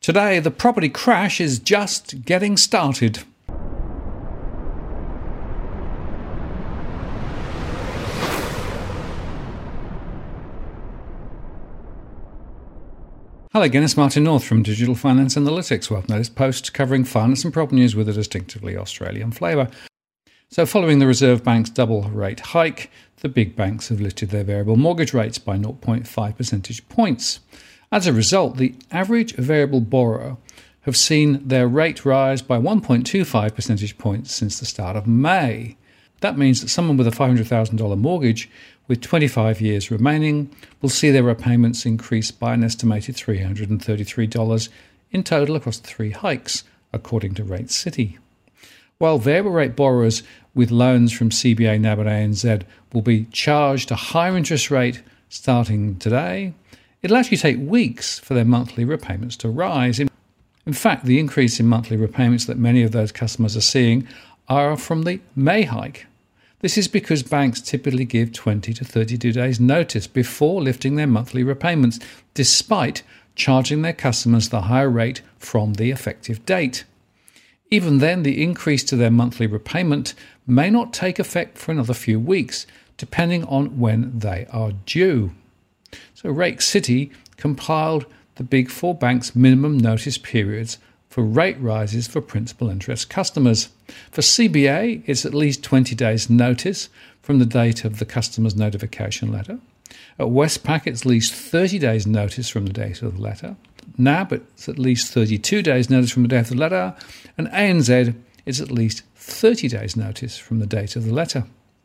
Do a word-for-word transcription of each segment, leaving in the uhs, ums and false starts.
Today, the property crash is just getting started. Hello again, it's Martin North from Digital Finance Analytics. Well, latest post covering finance and property news with a distinctively Australian flavour. So following the Reserve Bank's double rate hike, the big banks have lifted their variable mortgage rates by zero point five percentage points. As a result, the average variable borrower have seen their rate rise by one point two five percentage points since the start of May. That means that someone with a five hundred thousand dollars mortgage with twenty-five years remaining will see their repayments increase by an estimated three hundred thirty-three dollars in total across the three hikes, according to Rate City. While variable rate borrowers with loans from C B A, N A B and A N Z will be charged a higher interest rate starting today, it'll actually take weeks for their monthly repayments to rise. In, in fact, the increase in monthly repayments that many of those customers are seeing are from the May hike. This is because banks typically give twenty to thirty-two days notice before lifting their monthly repayments, despite charging their customers the higher rate from the effective date. Even then, the increase to their monthly repayment may not take effect for another few weeks, depending on when they are due. So Rate City compiled the Big Four banks' minimum notice periods for rate rises for principal interest customers. For C B A, it's at least twenty days notice from the date of the customer's notification letter. At Westpac, it's at least thirty days notice from the date of the letter. N A B, it's at least thirty-two days notice from the date of the letter. And A N Z, it's at least thirty days notice from the date of the letter.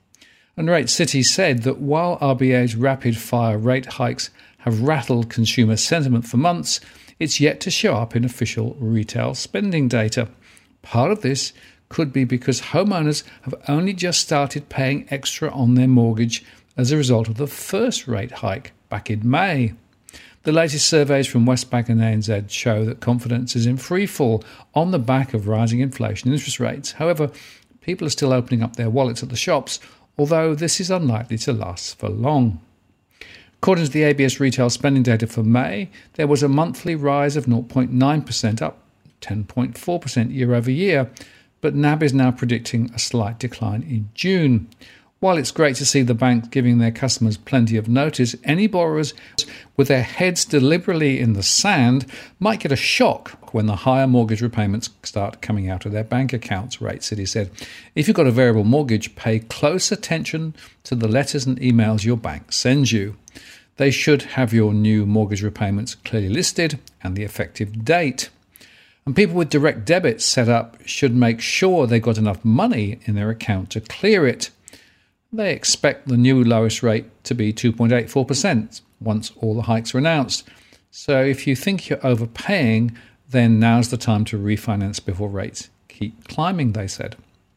And Rate City said that while R B A's rapid-fire rate hikes have rattled consumer sentiment for months, it's yet to show up in official retail spending data. Part of this could be because homeowners have only just started paying extra on their mortgage as a result of the first rate hike back in May. The latest surveys from Westpac and A N Z show that confidence is in freefall on the back of rising inflation and interest rates. However, people are still opening up their wallets at the shops, although this is unlikely to last for long. According to the A B S retail spending data for May, there was a monthly rise of zero point nine percent, up ten point four percent year over year, but N A B is now predicting a slight decline in June. While it's great to see the bank giving their customers plenty of notice, any borrowers with their heads deliberately in the sand might get a shock when the higher mortgage repayments start coming out of their bank accounts, Rate City said. If you've got a variable mortgage, pay close attention to the letters and emails your bank sends you. They should have your new mortgage repayments clearly listed and the effective date. And people with direct debits set up should make sure they've got enough money in their account to clear it. They expect the new lowest rate to be two point eight four percent once all the hikes are announced. So if you think you're overpaying, then now's the time to refinance before rates keep climbing, they said.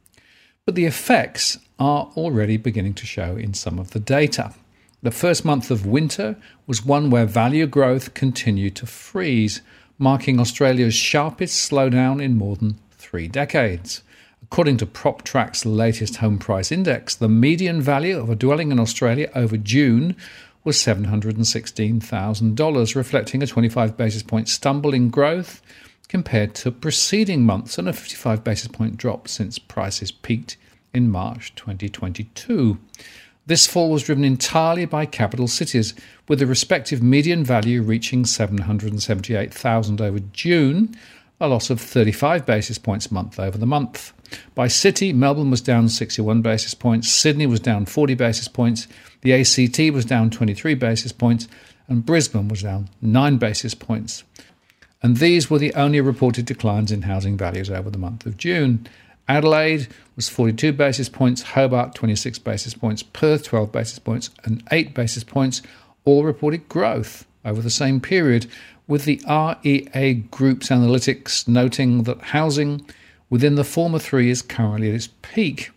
But the effects are already beginning to show in some of the data. The first month of winter was one where value growth continued to freeze, marking Australia's sharpest slowdown in more than three decades. According to PropTrack's latest home price index, the median value of a dwelling in Australia over June was seven hundred sixteen thousand dollars, reflecting a twenty-five basis point stumble in growth compared to preceding months and a fifty-five basis point drop since prices peaked in March twenty twenty-two. This fall was driven entirely by capital cities, with the respective median value reaching seven hundred seventy-eight thousand dollars over June, a loss of thirty-five basis points month over the month. By city, Melbourne was down sixty-one basis points, Sydney was down forty basis points, the A C T was down twenty-three basis points, and Brisbane was down nine basis points. And these were the only reported declines in housing values over the month of June. Adelaide was forty-two basis points, Hobart twenty-six basis points, Perth twelve basis points, and eight basis points all reported growth over the same period, with the R E A Group's analytics noting that housing within the former three is currently at its peak.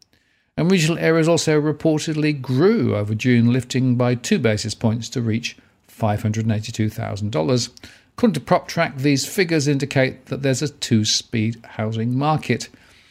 And regional areas also reportedly grew over June, lifting by two basis points to reach five hundred eighty-two thousand dollars. According to PropTrack, these figures indicate that there's a two-speed housing market.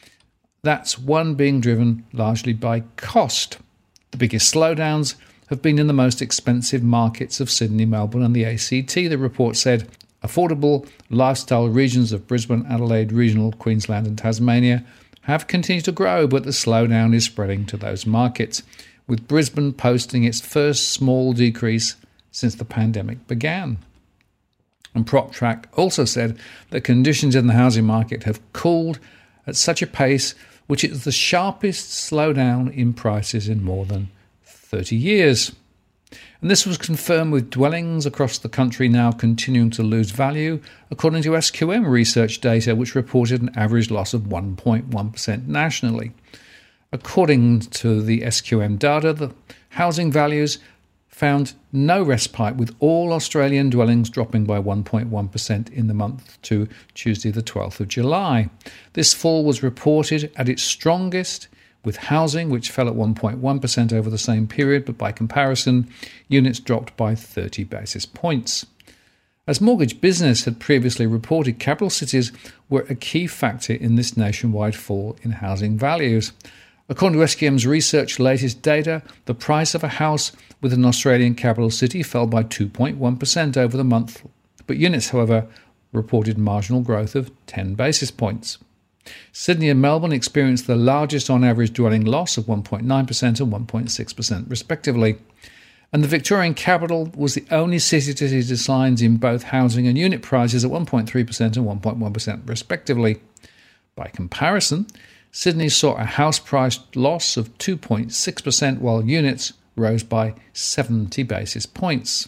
That's one being driven largely by cost. The biggest slowdowns have been in the most expensive markets of Sydney, Melbourne and the A C T, the report said. Affordable lifestyle regions of Brisbane, Adelaide, regional Queensland and Tasmania have continued to grow, but the slowdown is spreading to those markets, with Brisbane posting its first small decrease since the pandemic began. And PropTrack also said that conditions in the housing market have cooled at such a pace which is the sharpest slowdown in prices in more than thirty years. And this was confirmed with dwellings across the country now continuing to lose value, according to S Q M research data, which reported an average loss of one point one percent nationally. According to the S Q M data, the housing values found no respite, with all Australian dwellings dropping by one point one percent in the month to Tuesday the twelfth of July. This fall was reported at its strongest, with housing which fell at one point one percent over the same period, but by comparison, units dropped by thirty basis points. As Mortgage Business had previously reported, capital cities were a key factor in this nationwide fall in housing values. According to S Q M's research latest data, the price of a house with an Australian capital city fell by two point one percent over the month, but units, however, reported marginal growth of ten basis points. Sydney and Melbourne experienced the largest on-average dwelling loss of one point nine percent and one point six percent respectively, and the Victorian capital was the only city to see declines in both housing and unit prices at one point three percent and one point one percent respectively. By comparison, Sydney saw a house price loss of two point six percent while units rose by seventy basis points.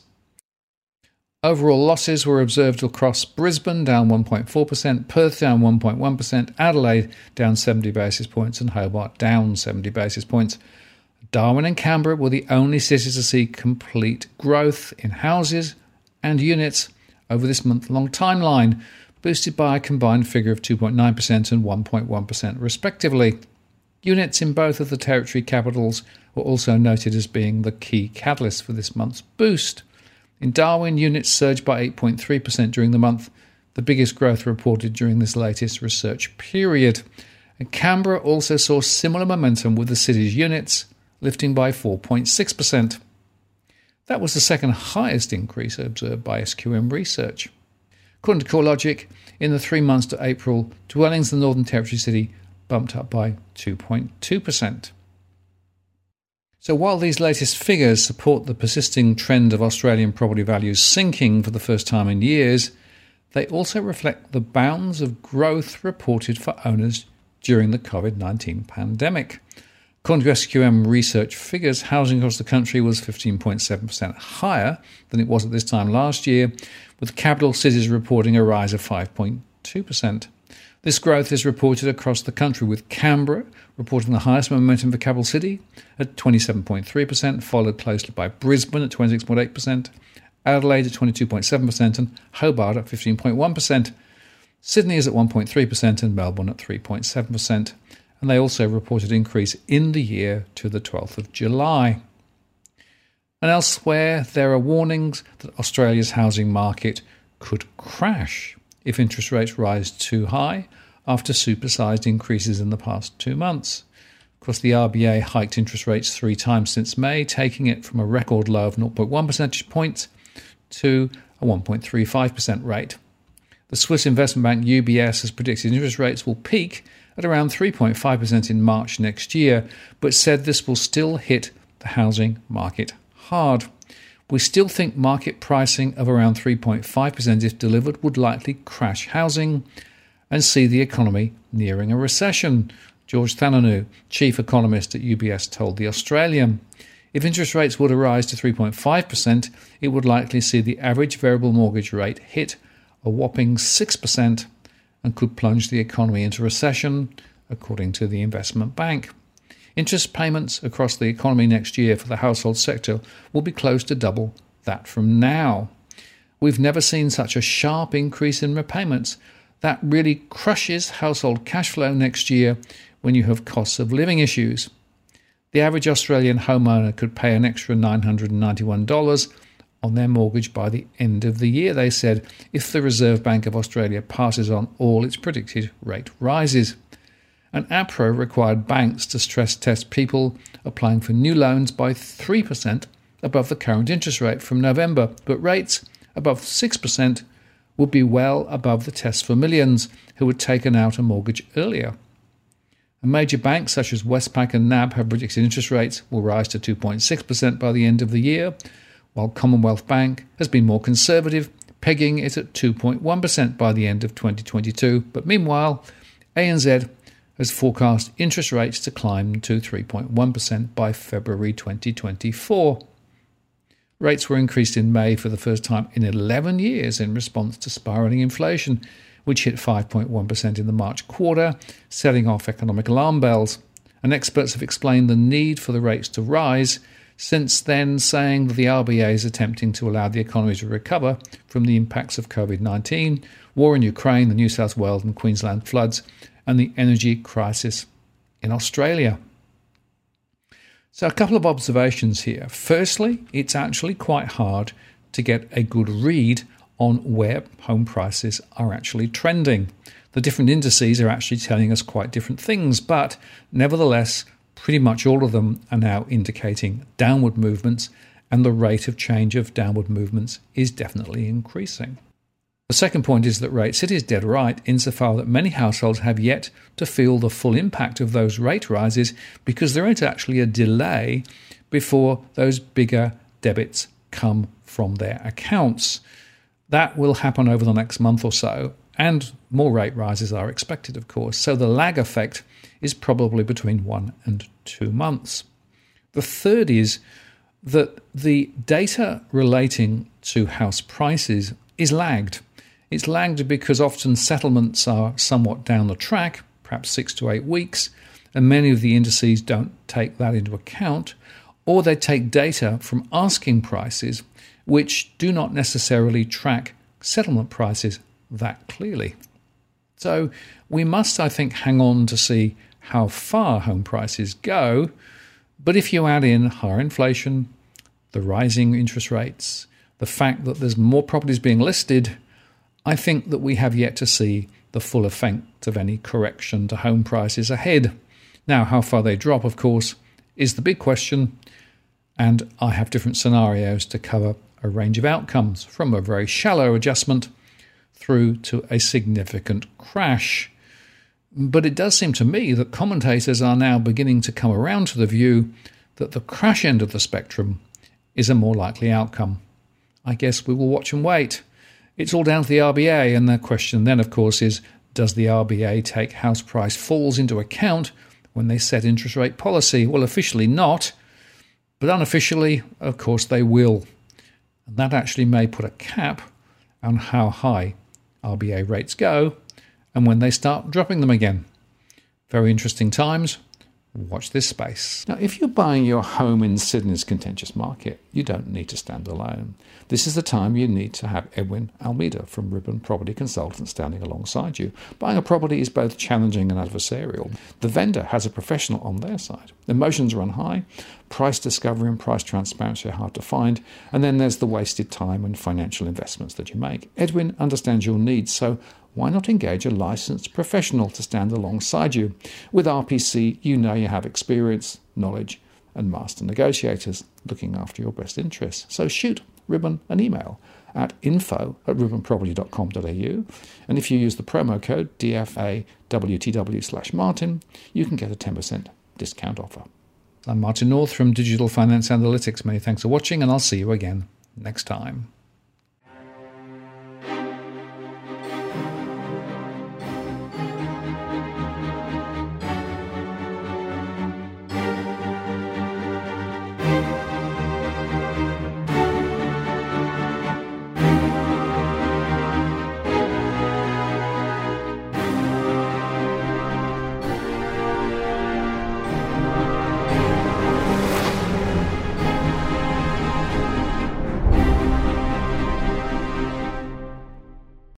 Overall losses were observed across Brisbane, down one point four percent, Perth down one point one percent, Adelaide down seventy basis points and Hobart down seventy basis points. Darwin and Canberra were the only cities to see complete growth in houses and units over this month-long timeline, boosted by a combined figure of two point nine percent and one point one percent respectively. Units in both of the territory capitals were also noted as being the key catalyst for this month's boost. In Darwin, units surged by eight point three percent during the month, the biggest growth reported during this latest research period. And Canberra also saw similar momentum, with the city's units lifting by four point six percent. That was the second highest increase observed by S Q M research. According to CoreLogic, in the three months to April, dwellings in the Northern Territory city bumped up by two point two percent. So while these latest figures support the persisting trend of Australian property values sinking for the first time in years, they also reflect the bounds of growth reported for owners during the covid nineteen pandemic. According to S Q M research figures, housing across the country was fifteen point seven percent higher than it was at this time last year, with capital cities reporting a rise of five point two percent. This growth is reported across the country, with Canberra reporting the highest momentum for capital city at twenty-seven point three percent, followed closely by Brisbane at twenty-six point eight percent, Adelaide at twenty-two point seven percent and Hobart at fifteen point one percent. Sydney is at one point three percent and Melbourne at three point seven percent. And they also reported increase in the year to the twelfth of July. And elsewhere, there are warnings that Australia's housing market could crash if interest rates rise too high after supersized increases in the past two months. Of course, the R B A hiked interest rates three times since May, taking it from a record low of zero point one percentage points to a one point three five percent rate. The Swiss investment bank U B S has predicted interest rates will peak at around three point five percent in March next year, but said this will still hit the housing market hard. We still think market pricing of around three point five percent, if delivered, would likely crash housing and see the economy nearing a recession, George Thananou, chief economist at U B S, told The Australian. If interest rates were to rise to three point five percent, it would likely see the average variable mortgage rate hit a whopping six percent and could plunge the economy into recession, according to the investment bank. Interest payments across the economy next year for the household sector will be close to double that from now. We've never seen such a sharp increase in repayments. That really crushes household cash flow next year when you have costs of living issues. The average Australian homeowner could pay an extra nine hundred ninety-one dollars on their mortgage by the end of the year, they said, if the Reserve Bank of Australia passes on all its predicted rate rises. And APRA required banks to stress test people applying for new loans by three percent above the current interest rate from November, but rates above six percent would be well above the test for millions who had taken out a mortgage earlier. And major banks such as Westpac and N A B have predicted interest rates will rise to two point six percent by the end of the year, while Commonwealth Bank has been more conservative, pegging it at two point one percent by the end of twenty twenty-two. But meanwhile, A N Z has forecast interest rates to climb to three point one percent by February twenty twenty-four. Rates were increased in May for the first time in eleven years in response to spiralling inflation, which hit five point one percent in the March quarter, setting off economic alarm bells. And experts have explained the need for the rates to rise since then, saying that the R B A is attempting to allow the economy to recover from the impacts of covid nineteen, war in Ukraine, the New South Wales and Queensland floods, and the energy crisis in Australia. So a couple of observations here. Firstly, it's actually quite hard to get a good read on where home prices are actually trending. The different indices are actually telling us quite different things, but nevertheless, pretty much all of them are now indicating downward movements, and the rate of change of downward movements is definitely increasing. The second point is that Rate City is dead right insofar that many households have yet to feel the full impact of those rate rises because there is actually a delay before those bigger debits come from their accounts. That will happen over the next month or so, and more rate rises are expected, of course. So the lag effect is probably between one and two months. The third is that the data relating to house prices is lagged. It's lagged because often settlements are somewhat down the track, perhaps six to eight weeks, and many of the indices don't take that into account, or they take data from asking prices which do not necessarily track settlement prices that clearly. So we must, I think, hang on to see how far home prices go, but if you add in higher inflation, the rising interest rates, the fact that there's more properties being listed, I think that we have yet to see the full effect of any correction to home prices ahead. Now, how far they drop, of course, is the big question, and I have different scenarios to cover a range of outcomes, from a very shallow adjustment through to a significant crash. But it does seem to me that commentators are now beginning to come around to the view that the crash end of the spectrum is a more likely outcome. I guess we will watch and wait. It's all down to the R B A, and the question then, of course, is does the R B A take house price falls into account when they set interest rate policy? Well, officially not, but unofficially, of course, they will. And that actually may put a cap on how high R B A rates go and when they start dropping them again. Very interesting times. Watch this space. Now, if you're buying your home in Sydney's contentious market, you don't need to stand alone. This is the time you need to have Edwin Almeida from Ribbon Property Consultants standing alongside you. Buying a property is both challenging and adversarial. The vendor has a professional on their side. Emotions run high, price discovery and price transparency are hard to find, and then there's the wasted time and financial investments that you make. Edwin understands your needs, so why not engage a licensed professional to stand alongside you? With R P C, you know you have experience, knowledge, and master negotiators looking after your best interests. So shoot Ribbon an email at info at ribbon property dot com dot a u, and if you use the promo code D F A W T W slash Martin, you can get a ten percent discount offer. I'm Martin North from Digital Finance Analytics. Many thanks for watching, and I'll see you again next time.